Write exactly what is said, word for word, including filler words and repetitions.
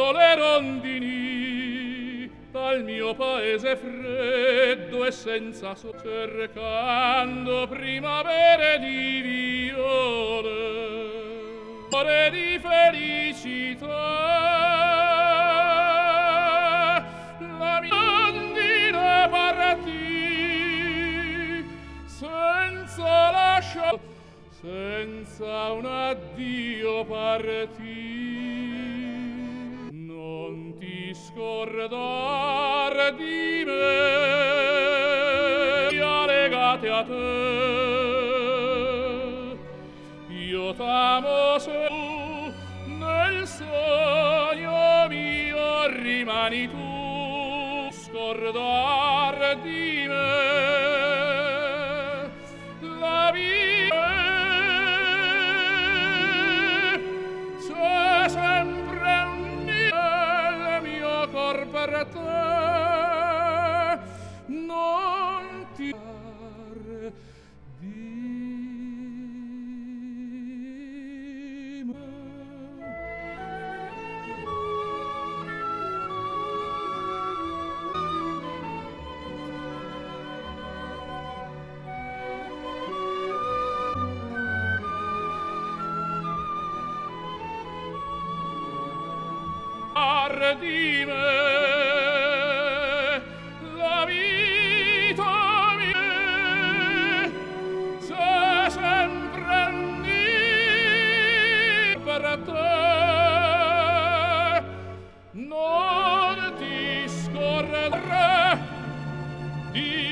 le rondini dal mio paese freddo e senza so, cercando primavere di viole, ore di felicità. La mia rondine partì senza lasciare, senza un addio partì. Non ti scordar di me, sia legate a te. Io t'amo se tu nel sogno mio rimani tu. Scordar di me la vita. C'è sempre un nel mio cor per te, non ti far di me. Di me la vita mia, c'è sempre un dì per te, non ti scorrere di